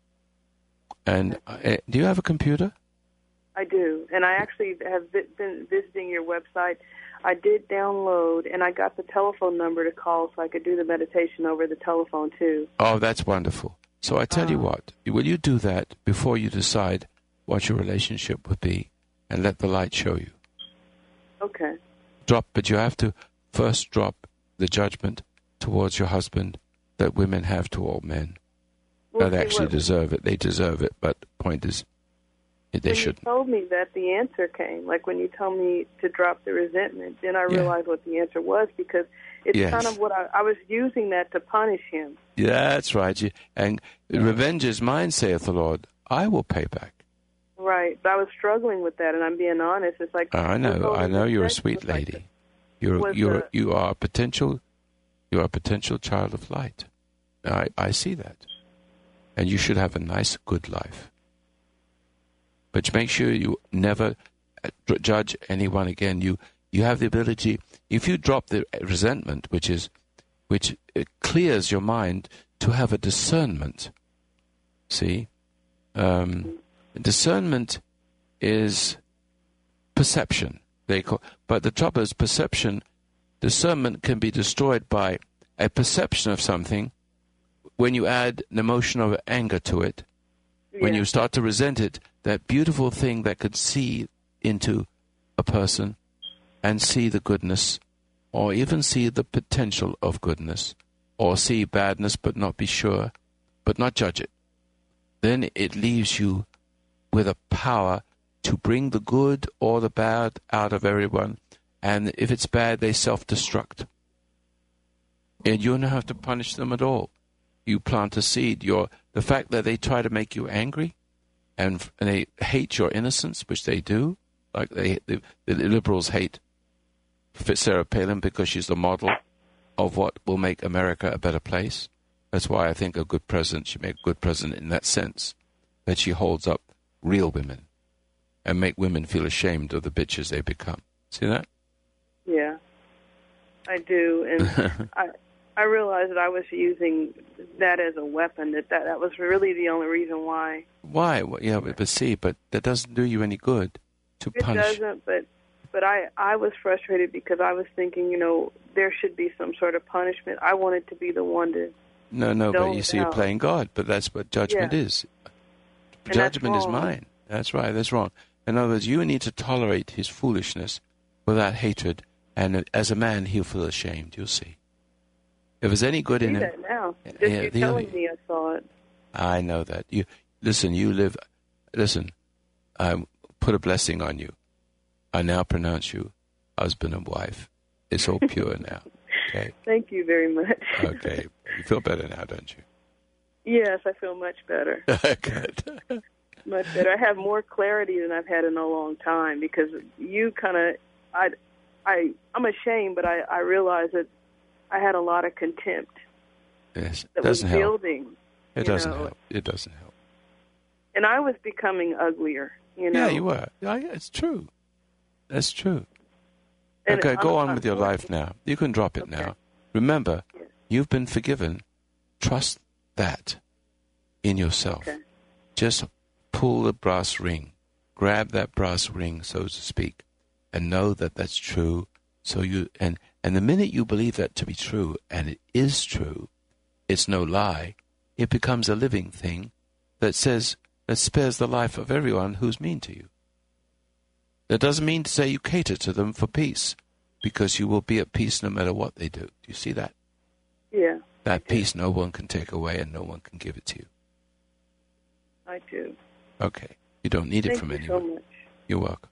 And uh, do you have a computer? I do, and I actually have been visiting your website. I did download, and I got the telephone number to call so I could do the meditation over the telephone, too. Oh, that's wonderful. So I tell uh, you what, will you do that before you decide what your relationship would be, and let the light show you? Okay. Drop, but you have to first drop the judgment towards your husband that women have to all men. Well, they actually what, deserve it. They deserve it, but the point is, they when shouldn't. You told me that the answer came, like when you told me to drop the resentment, then I yeah. realized what the answer was, because it's yes. kind of what I, I was using that to punish him. Yeah, that's right. And yeah. revenge is mine, saith the Lord. I will pay back. Right, but I was struggling with that, and I'm being honest. It's like oh, I know, I know. You're a sweet lady. Like you're you're the, you are a potential, you are a potential child of light. I I see that, and you should have a nice, good life. But make sure you never judge anyone again. You you have the ability, if you drop the resentment, which is which it clears your mind, to have a discernment. See, um, discernment is perception. They call, but the trouble is perception. Discernment can be destroyed by a perception of something when you add an emotion of anger to it. Yeah. When you start to resent it, that beautiful thing that could see into a person and see the goodness, or even see the potential of goodness, or see badness but not be sure, but not judge it, then it leaves you with a power to bring the good or the bad out of everyone, and if it's bad, they self-destruct. And you don't have to punish them at all. You plant a seed. Your the fact that they try to make you angry, and, and they hate your innocence, which they do, like they the, the liberals hate Sarah Palin because she's the model of what will make America a better place. That's why I think a good president should make a good president in that sense, that she holds up real women and make women feel ashamed of the bitches they become. See that? Yeah, I do, and I. I realized that I was using that as a weapon, that that, that was really the only reason why. Why? Well, yeah, but, but see, but that doesn't do you any good to it punish. It doesn't, but, but I, I was frustrated because I was thinking, you know, there should be some sort of punishment. I wanted to be the one to... No, no, but you see, you're playing God, but that's what judgment yeah. is. And judgment is wrong. mine. That's right, that's wrong. In other words, you need to tolerate his foolishness without hatred, and as a man, he'll feel ashamed, you'll see. If there's any good I in see it, that now. Just yeah, you telling me, I saw it. I know that. You listen. You live. Listen. I put a blessing on you. I now pronounce you husband and wife. It's all pure now. Okay. Thank you very much. Okay. You feel better now, don't you? Yes, I feel much better. Good. Much better. I have more clarity than I've had in a long time because you kind of. I. I. I'm ashamed, but I. I realize that. I had a lot of contempt. Yes, it that doesn't was building. Help. It doesn't know. help. It doesn't help. And I was becoming uglier. You know. Yeah, you were. Yeah, yeah, it's true. That's true. And okay, go I'm, on with your life now. You can drop it okay. now. Remember, yeah. you've been forgiven. Trust that in yourself. Okay. Just pull the brass ring. Grab that brass ring, so to speak, and know that that's true. So you and. And the minute you believe that to be true, and it is true, it's no lie, it becomes a living thing that says, that spares the life of everyone who's mean to you. That doesn't mean to say you cater to them for peace. because you will be at peace no matter what they do. Do you see that? Yeah. That peace no one can take away and no one can give it to you. I do. Okay. You don't need it Thank from you anyone. so much. You're welcome.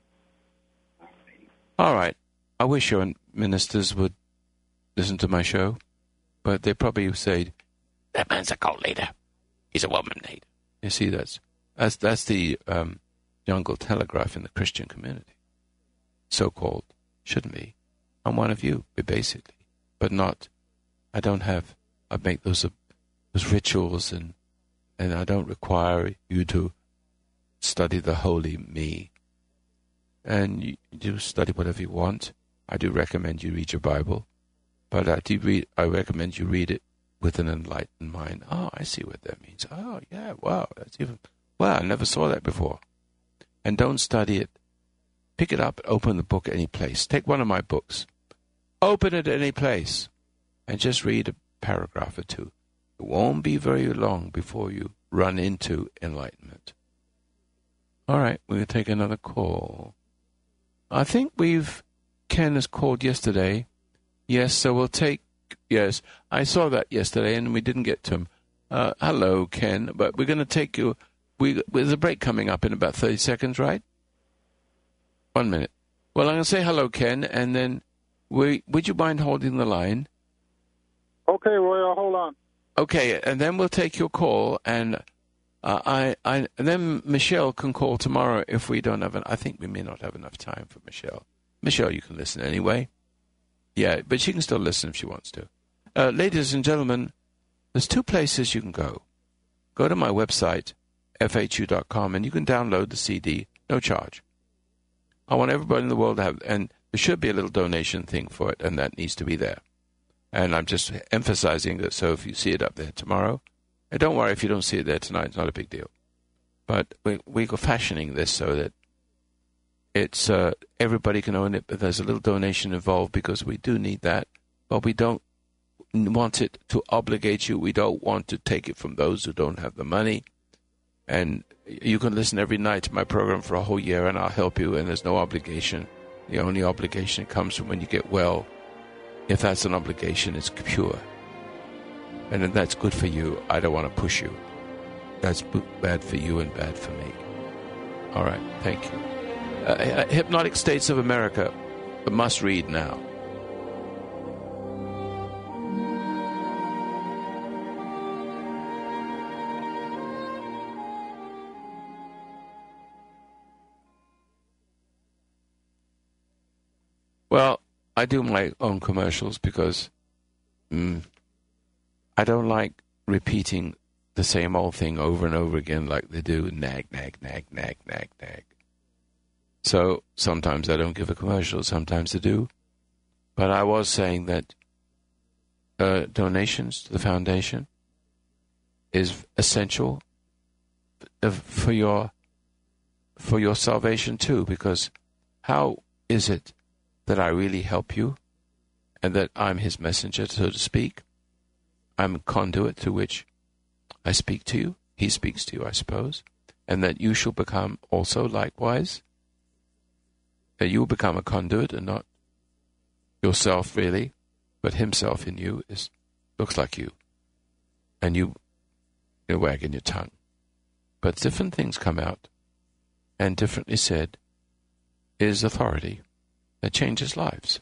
All right. I wish your ministers would listen to my show, but they probably say, that man's a cult leader. He's a woman hater. You see, that's that's that's the um, jungle telegraph in the Christian community. So-called. Shouldn't be. I'm one of you, basically. But not, I don't have, I make those uh, those rituals and and I don't require you to study the holy me. And you, you do study whatever you want. I do recommend you read your Bible, but I do read. I recommend you read it with an enlightened mind. Oh, I see what that means. Oh, yeah, wow, that's even. Wow, I never saw that before. And don't study it. Pick it up, open the book at any place. Take one of my books, open it at any place, and just read a paragraph or two. It won't be very long before you run into enlightenment. All right, we'll take another call. I think we've, Ken has called yesterday. Yes, so we'll take, yes, I saw that yesterday and we didn't get to him. Uh, hello, Ken, but we're going to take you, we, there's a break coming up in about thirty seconds, right? One minute. Well, I'm going to say hello, Ken, and then we, would you mind holding the line? Okay, Roy, I'll hold on. Okay, and then we'll take your call, and uh, I, I, and then Michelle can call tomorrow if we don't have an. I think we may not have enough time for Michelle. Michelle, you can listen anyway. Yeah, but she can still listen if she wants to. Uh, ladies and gentlemen, there's two places you can go. Go to my website, F H U dot com, and you can download the C D, no charge. I want everybody in the world to have, and there should be a little donation thing for it, and that needs to be there. And I'm just emphasizing that, so if you see it up there tomorrow, and don't worry if you don't see it there tonight, it's not a big deal. But we, we're fashioning this so that it's uh, everybody can own it, but there's a little donation involved because we do need that. But we don't want it to obligate you. We don't want to take it from those who don't have the money. And you can listen every night to my program for a whole year, and I'll help you, and there's no obligation. The only obligation comes from when you get well. If that's an obligation, it's pure. And if that's good for you, I don't want to push you. That's bad for you and bad for me. All right, thank you. Uh, Hypnotic States of America, a must read now. Well, I do my own commercials because mm, I don't like repeating the same old thing over and over again like they do. Nag, nag, nag, nag, nag, nag. So sometimes I don't give a commercial, sometimes I do. But I was saying that uh, donations to the foundation is essential for your for your salvation too, because how is it that I really help you and that I'm his messenger, so to speak? I'm a conduit through which I speak to you. He speaks to you, I suppose. And that you shall become also likewise. That you will become a conduit and not yourself really, but himself in you is looks like you. And you, you're wagging your tongue. But different things come out, and differently said is authority that changes lives.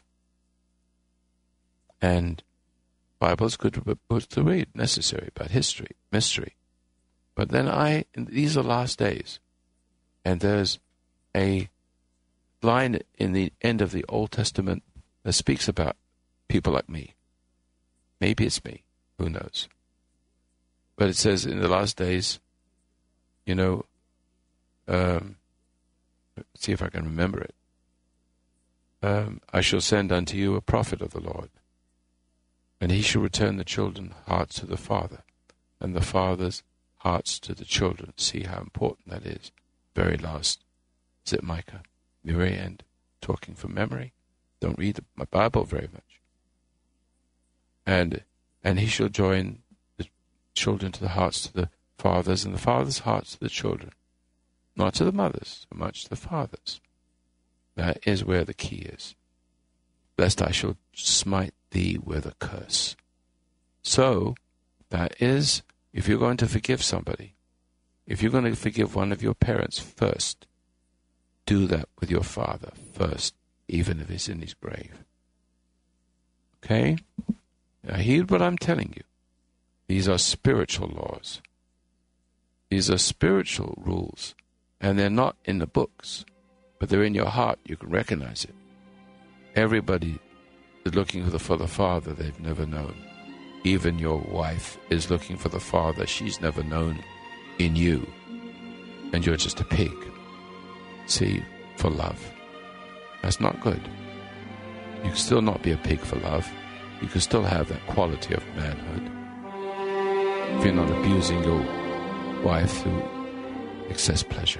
And Bible's good books to read, necessary, about history, mystery. But then I, these are last days, and there's a line in the end of the Old Testament that speaks about people like me. Maybe it's me, who knows? But it says in the last days, you know, um, let's see if I can remember it. Um, I shall send unto you a prophet of the Lord, and he shall return the children's hearts to the father, and the father's hearts to the children. See how important that is. Very last. Is it Micah? The very end. Talking from memory. Don't read the, my Bible very much. And and he shall join the children to the hearts to the fathers, and the fathers' hearts to the children. Not to the mothers, so much to the fathers. That is where the key is. lest I shall smite thee with a curse. So, that is, if you're going to forgive somebody, if you're going to forgive one of your parents first, do that with your father first, even if he's in his grave. Okay? Now heed what I'm telling you. These are spiritual laws. These are spiritual rules, and they're not in the books, but they're in your heart. You can recognize it. Everybody is looking for the, for the father they've never known. Even your wife is looking for the father she's never known in you, and you're just a pig. See, for love. That's not good. You can still not be a pig for love. You can still have that quality of manhood if you're not abusing your wife through excess pleasure.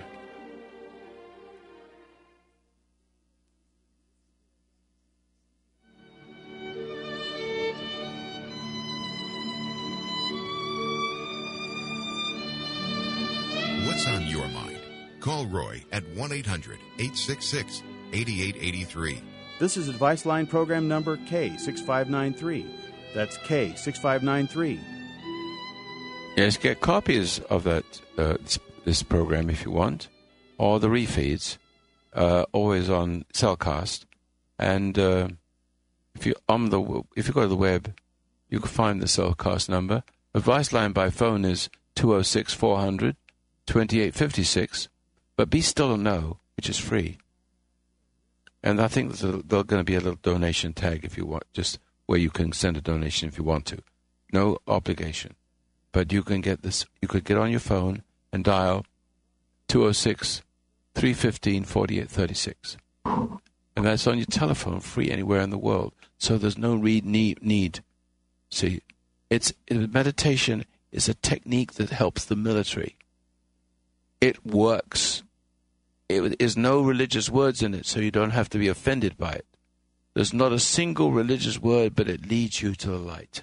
What's on your mind? Call Roy at one eight hundred eight six six eight eight eight three. This is Advice Line program number K six five nine three. That's K six five nine three. Yes, get copies of that uh, this, this program if you want, or the refeeds, uh, always on Cellcast. And uh, if you on the if you go to the web, you can find the Cellcast number. Advice Line by phone is two oh six, four hundred, twenty-eight fifty-six. But Be Still and Know, which is free. And I think there's, a, there's going to be a little donation tag if you want, just where you can send a donation if you want to. No obligation. But you can get this, you could get on your phone and dial two oh six, three one five, four eight three six. And that's on your telephone, free anywhere in the world. So there's no read need. need. See, it's meditation is a technique that helps the military. It works. It is no religious words in it, so you don't have to be offended by it. There's not a single religious word, but it leads you to the light.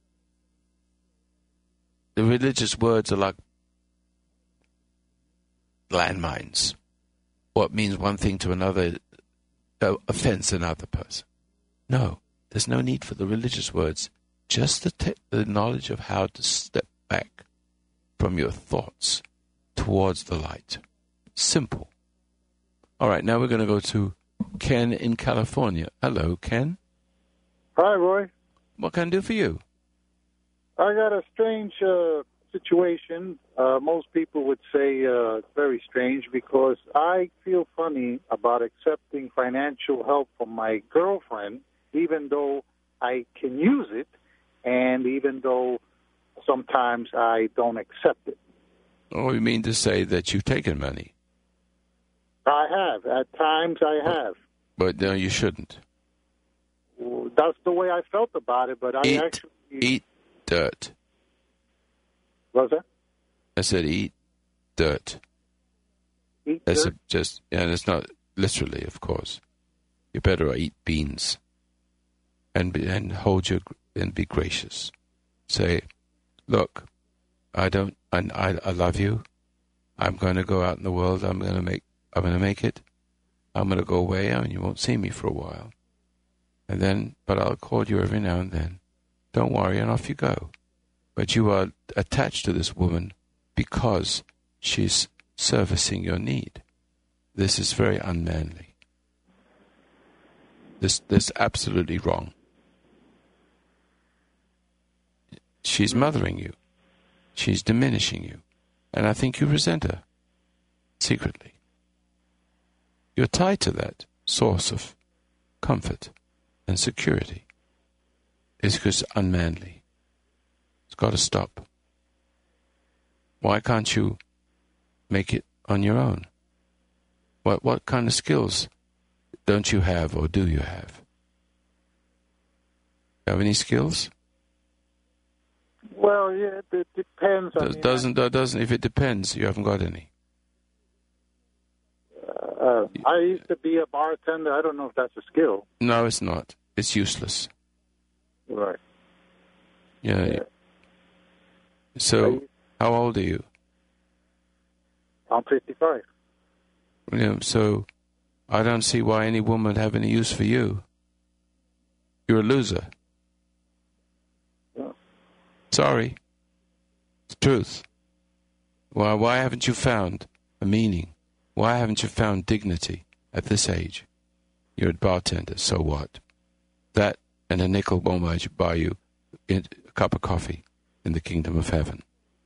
The religious words are like landmines. What means one thing to another uh, offends another person. No, there's no need for the religious words. Just the, te- the knowledge of how to step back from your thoughts towards the light. Simple. All right, now we're going to go to Ken in California. Hello, Ken. Hi, Roy. What can I do for you? I got a strange uh, situation. Uh, most people would say uh, very strange because I feel funny about accepting financial help from my girlfriend, even though I can use it, and even though sometimes I don't accept it. Oh, you mean to say that you've taken money? I have. At times I have. But no, you shouldn't. That's the way I felt about it, but I eat, actually... Eat dirt. What's that? I said eat dirt. Eat That's dirt? A, just, and it's not literally, of course. You better eat beans and be, and hold your and be gracious. Say, look, I don't, I, I, I love you. I'm going to go out in the world. I'm going to make, I'm going to make it. I'm going to go away, and you won't see me for a while. And then, but I'll call you every now and then. Don't worry, and off you go. But you are attached to this woman because she's servicing your need. This is very unmanly. This, this is absolutely wrong. She's mothering you. She's diminishing you. And I think you resent her, secretly. You're tied to that source of comfort and security. It's because it's unmanly. It's got to stop. Why can't you make it on your own? What what kind of skills don't you have, or do you have? You have any skills? Well, yeah, it depends. I mean, doesn't I, doesn't if it depends, you haven't got any. Uh, I used to be a bartender. I don't know if that's a skill. No, it's not. It's useless. Right. Yeah. yeah. So, how old are you? I'm fifty-five. You know, so, I don't see why any woman would have any use for you. You're a loser. Yeah. Sorry. It's the truth. Why, why haven't you found a meaning? Why haven't you found dignity at this age? You're a bartender, so what? That and a nickel won't buy you a cup of coffee in the kingdom of heaven.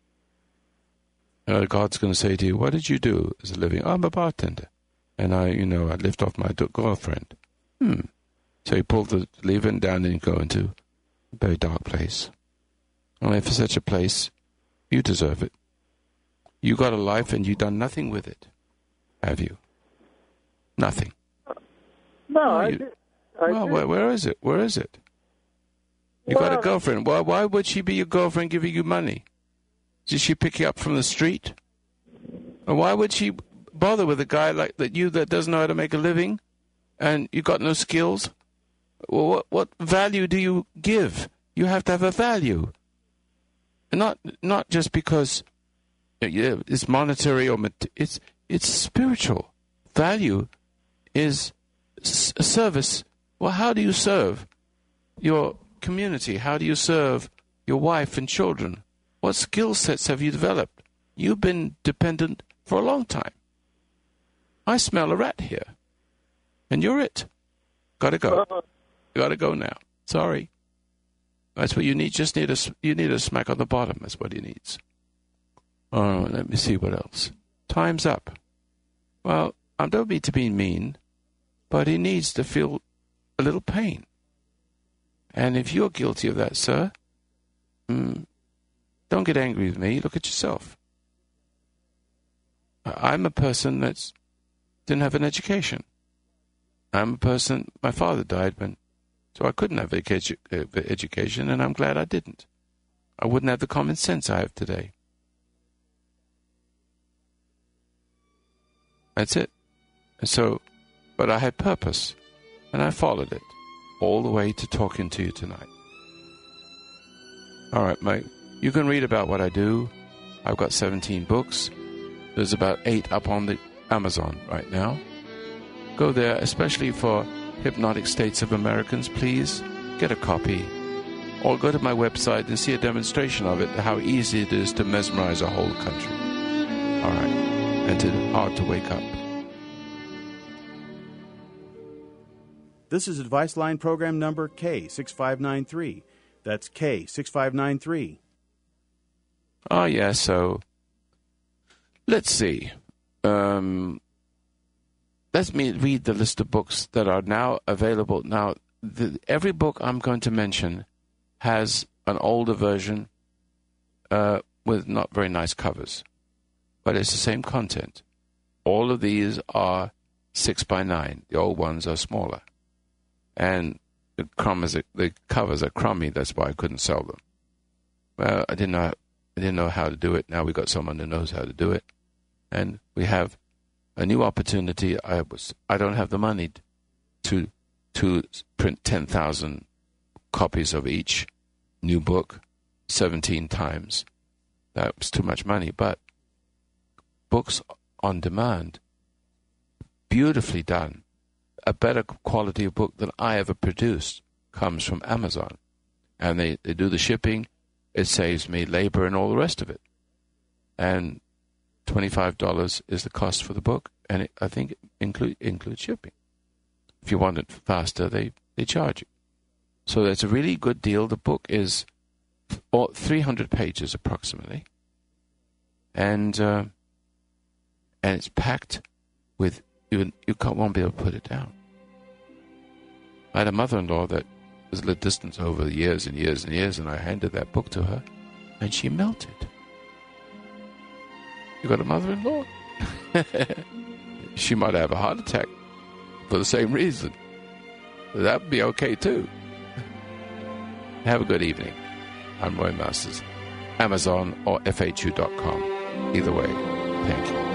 Uh, God's going to say to you, what did you do as a living? Oh, I'm a bartender. And I, you know, I lived off my girlfriend. Hmm. So he pulled the lever and down and go into a very dark place. Only for such a place, you deserve it. You got a life and you've done nothing with it, have you? Nothing. No, oh, I you, did. I well, did. Where, where is it? Where is it? You well, got a girlfriend. Why, why would she be your girlfriend giving you money? Did she pick you up from the street? Or why would she bother with a guy like that you that doesn't know how to make a living and you got no skills? Well, what, what value do you give? You have to have a value. And not not just because it's monetary or it's it's spiritual. Value is a service. Well, how do you serve your community? How do you serve your wife and children? What skill sets have you developed? You've been dependent for a long time. I smell a rat here. And you're it. Gotta go. Gotta go now. Sorry. That's what you need. Just need a, you need a smack on the bottom. That's what he needs. Oh, let me see what else. Time's up. Well, I don't mean to be mean, but he needs to feel a little pain. And if you're guilty of that, sir, mm, don't get angry with me. Look at yourself. I'm a person that didn't have an education. I'm a person, my father died when, so I couldn't have edu- education, and I'm glad I didn't. I wouldn't have the common sense I have today. That's it. And so, but I had purpose, and I followed it all the way to talking to you tonight. All right, Mike. You can read about what I do. I've got seventeen books. There's about eight up on the Amazon right now. Go there, especially for Hypnotic States of Americans. Please get a copy. Or go to my website and see a demonstration of it, how easy it is to mesmerize a whole country. All right. And to, hard to wake up. This is Advice Line program number K six five nine three. That's K six five nine three. Oh, yeah, so let's see. Um, let me read the list of books that are now available. Now, the, every book I'm going to mention has an older version uh, with not very nice covers, but it's the same content. All of these are six by nine. The old ones are smaller. And the, crumbs, the covers are crummy. That's why I couldn't sell them. Well, I didn't know I didn't know how to do it. Now we got someone who knows how to do it, and we have a new opportunity. I was I don't have the money to to print ten thousand copies of each new book seventeen times. That was too much money. But books on demand, beautifully done. A better quality of book than I ever produced comes from Amazon, and they, they do the shipping. It saves me labor and all the rest of it. And twenty-five dollars is the cost for the book, and it, I think it include, includes shipping. If you want it faster, they, they charge you. So that's a really good deal. The book is three hundred pages approximately, and uh, and it's packed with, you, you can't, won't be able to put it down. I had a mother-in-law that was at a distance over the years and years and years, and I handed that book to her, and she melted. You got a mother-in-law? She might have a heart attack for the same reason. That would be okay, too. Have a good evening. I'm Roy Masters. Amazon or F H U dot com. Either way, thank you.